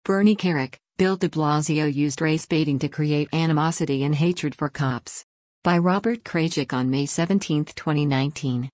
Bernie Kerik, Bill de Blasio used race baiting to create animosity and hatred for cops. By Robert Krajcik on May 17, 2019.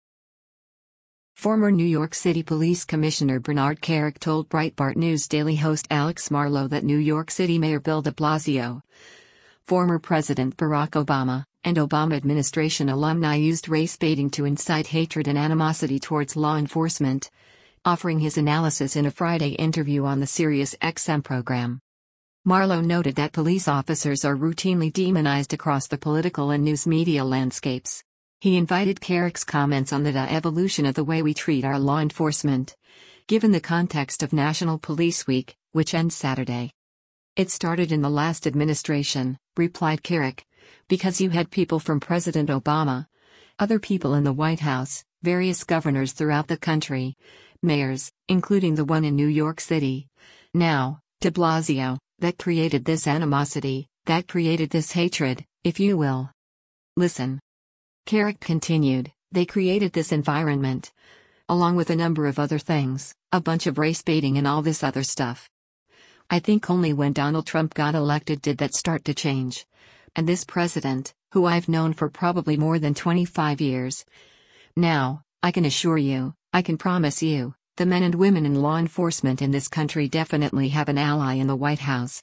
Former New York City Police Commissioner Bernard Kerik told Breitbart News Daily host Alex Marlow that New York City Mayor Bill de Blasio, former President Barack Obama, and Obama administration alumni used race baiting to incite hatred and animosity towards law enforcement, offering his analysis in a Friday interview on the SiriusXM program. Marlow noted that police officers are routinely demonized across the political and news media landscapes. He invited Kerik's comments on the evolution of the way we treat our law enforcement, given the context of National Police Week, which ends Saturday. "It started in the last administration," replied Kerik, "because you had people from President Obama, other people in the White House, various governors throughout the country, mayors, including the one in New York City. Now, de Blasio, that created this animosity, that created this hatred, if you will. Listen." Kerik continued, "They created this environment, along with a number of other things, a bunch of race baiting and all this other stuff. I think only when Donald Trump got elected did that start to change. And this president, who I've known for probably more than 25 years. Now, I can assure you, I can promise you, the men and women in law enforcement in this country definitely have an ally in the White House."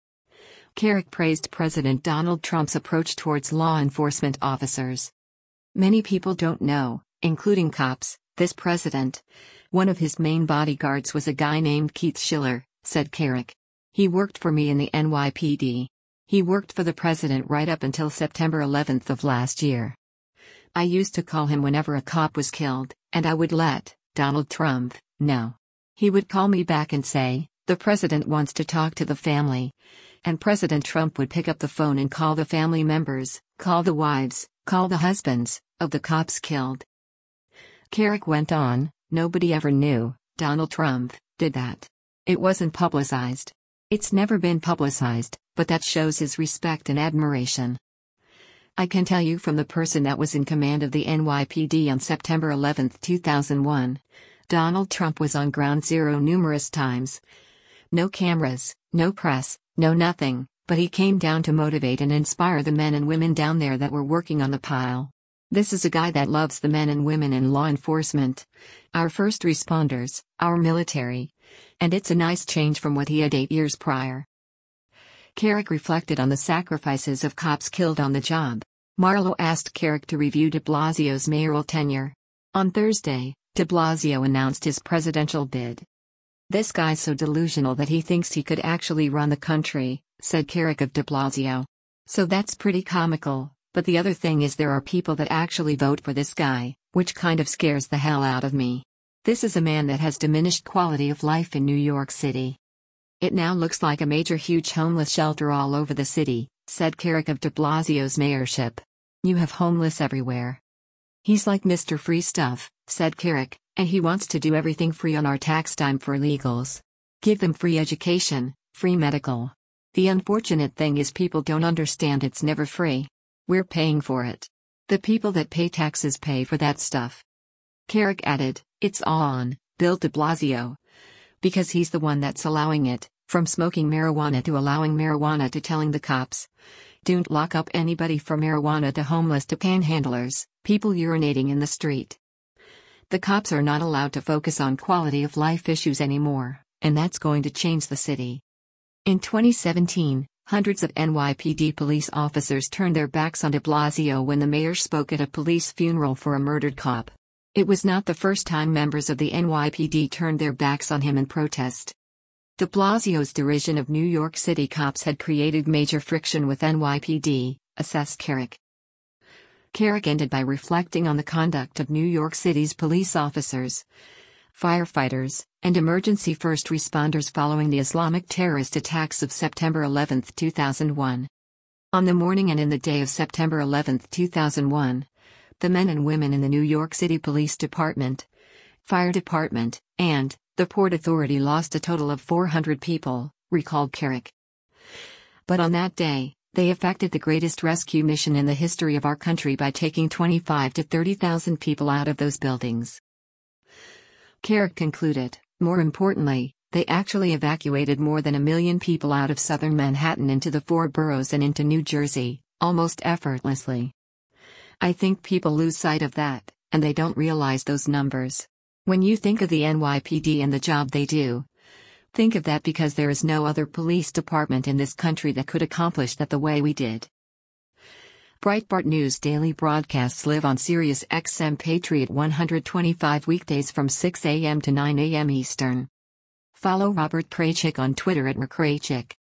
Kerik praised President Donald Trump's approach towards law enforcement officers. "Many people don't know, including cops, this president. One of his main bodyguards was a guy named Keith Schiller," said Kerik. "He worked for me in the NYPD. He worked for the president right up until September 11th of last year. I used to call him whenever a cop was killed, and I would let Donald Trump know. He would call me back and say, 'The president wants to talk to the family.' And President Trump would pick up the phone and call the family members, call the wives, call the husbands, of the cops killed." Kerik went on, "Nobody ever knew Donald Trump did that. It wasn't publicized. It's never been publicized, but that shows his respect and admiration. I can tell you from the person that was in command of the NYPD on September 11, 2001, Donald Trump was on ground zero numerous times. No cameras, no press, no nothing, but he came down to motivate and inspire the men and women down there that were working on the pile. This is a guy that loves the men and women in law enforcement, our first responders, our military. And it's a nice change from what he had 8 years prior." Kerik reflected on the sacrifices of cops killed on the job. Marlow asked Kerik to review de Blasio's mayoral tenure. On Thursday, de Blasio announced his presidential bid. "This guy's so delusional that he thinks he could actually run the country," said Kerik of de Blasio. "So that's pretty comical. But the other thing is there are people that actually vote for this guy, which kind of scares the hell out of me. This is a man that has diminished quality of life in New York City. It now looks like a major huge homeless shelter all over the city," said Kerik of de Blasio's mayorship. "You have homeless everywhere. He's like Mr. Free Stuff," said Kerik, "and he wants to do everything free on our tax dime for illegals. Give them free education, free medical. The unfortunate thing is people don't understand it's never free. We're paying for it. The people that pay taxes pay for that stuff." Kerik added, "It's all on Bill de Blasio. Because he's the one that's allowing it, from smoking marijuana to allowing marijuana to telling the cops, 'Don't lock up anybody for marijuana,' to homeless to panhandlers, people urinating in the street. The cops are not allowed to focus on quality of life issues anymore, and that's going to change the city." In 2017, hundreds of NYPD police officers turned their backs on de Blasio when the mayor spoke at a police funeral for a murdered cop. It was not the first time members of the NYPD turned their backs on him in protest. De Blasio's derision of New York City cops had created major friction with NYPD, assessed Kerik. Kerik ended by reflecting on the conduct of New York City's police officers, firefighters, and emergency first responders following the Islamic terrorist attacks of September 11, 2001. On the morning and in the day of September 11, 2001, the men and women in the New York City Police Department, Fire Department, and the Port Authority lost a total of 400 people, recalled Kerik. But on that day, they effected the greatest rescue mission in the history of our country by taking 25 to 30,000 people out of those buildings. Kerik concluded, more importantly, They actually evacuated more than 1 million people out of southern Manhattan into the 4 boroughs and into New Jersey, almost effortlessly. I think people lose sight of that, and they don't realize those numbers. When you think of the NYPD and the job they do, think of that, because there is no other police department in this country that could accomplish that the way we did. Breitbart News daily broadcasts live on Sirius XM Patriot 125 weekdays from 6 a.m. to 9 a.m. Eastern. Follow Robert Kraychik on Twitter @RKraychik.